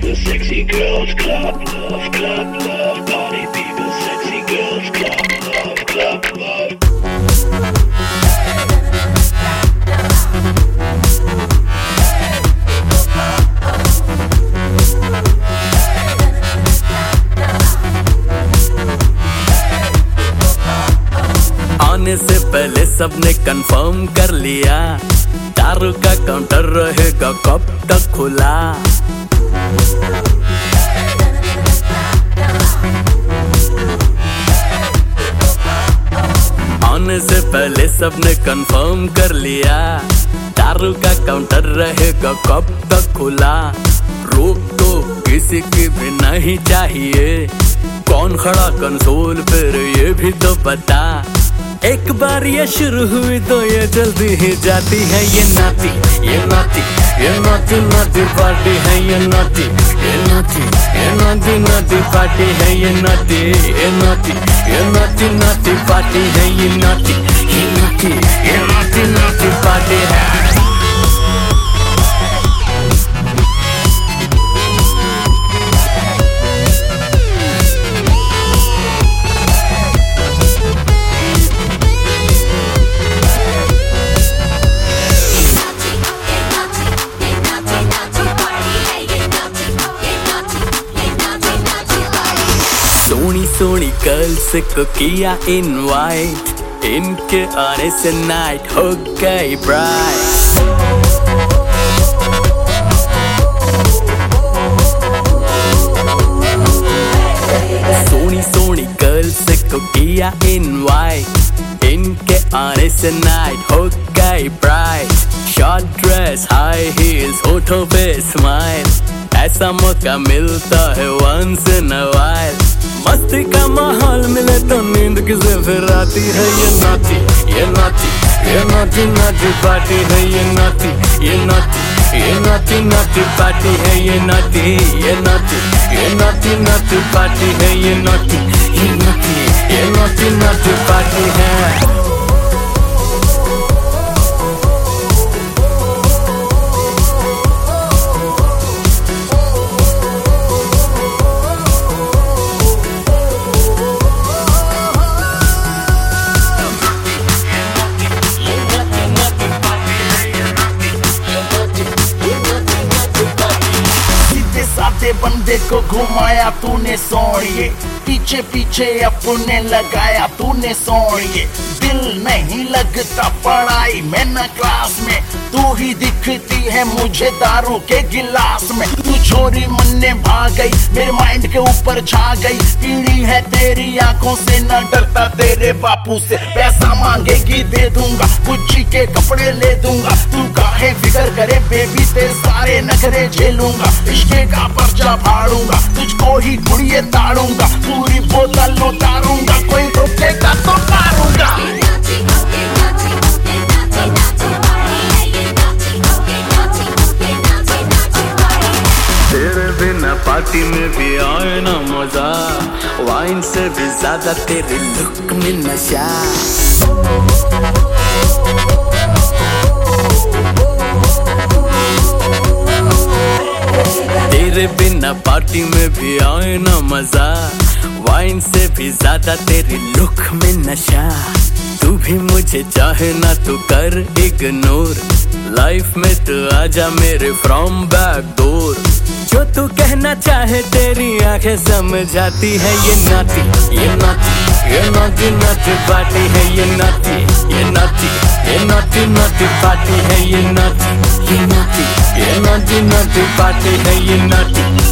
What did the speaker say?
people, sexy girls, club love, party people, sexy girls, club love. आने से पहले सबने कंफर्म कर लिया, दारू का काउंटर रहेगा कब तक खुला। आने से पहले सबने कंफर्म कर लिया, दारू का काउंटर रहेगा कब तक खुला। रोक तो किसी की भी नहीं चाहिए, कौन खड़ा कंसोल पर ये भी तो बता। एक बार ये शुरू हुई तो ये जल्दी ही जाती है। ये नाती पार्टी है, ये नाती पार्टी है, ये नाती पार्टी है, ये नाती पार्टी है। सोनी गर्ल्स को किया इनवाइट, इनके आने से नाइट हो गई ब्राइट। सोनी गर्ल्स को किया इनवाइट, इनके आने से नाइट हो गई bright. Short dress, high heels, होठों पे स्माइल, ऐसा मौका मिलता है वंस इन अ वाइल। मस्ती का माहौल मिले तो नींद किसे फिर आती है। ये नाती पार्टी है, ये नाती पार्टी है, ये नाती पार्टी है, ये नाती पार्टी है। बंदे को घुमाया तूने सोनिए, पीछे पीछे अपने लगाया तूने सोनिए। दिल नहीं लगता पढ़ाई में न क्लास में, तू ही दिखती है मुझे दारू के गिलास में। तू छोरी मन ने भाग गई, मेरे माइंड के ऊपर छा गई। पीड़ी है तेरी आंखों से, न डरता तेरे बापू से। पैसा मांगेगी दे दूंगा, गुच्ची के कपड़े ले दूंगा। तू काहे फिक्र करे बेबी, तेरे सारे नखरे झेलूंगा। इश्के का पर्चा फाड़ूंगा, तुझको ही गुड़िए ताड़ूंगा। पूरी बोतल उतारूंगा, कोई रोकेगा तो मारूंगा। तेरे बिना पार्टी में भी आए ना मजा, वाइन से भी ज्यादा तेरे लुक में नशा। तेरे बिना पार्टी में भी आए ना मजा, वाइन से भी ज्यादा तेरी लुक में नशा। तू भी मुझे चाहे ना तो कर इग्नोर, लाइफ में तू आजा मेरे फ्रॉम बैक डोर। जो तू कहना चाहे तेरी आंखें समझाती है। ये नाती पार्टी है, ये नाती पार्टी है, ये नाती पार्टी है, ये नाती।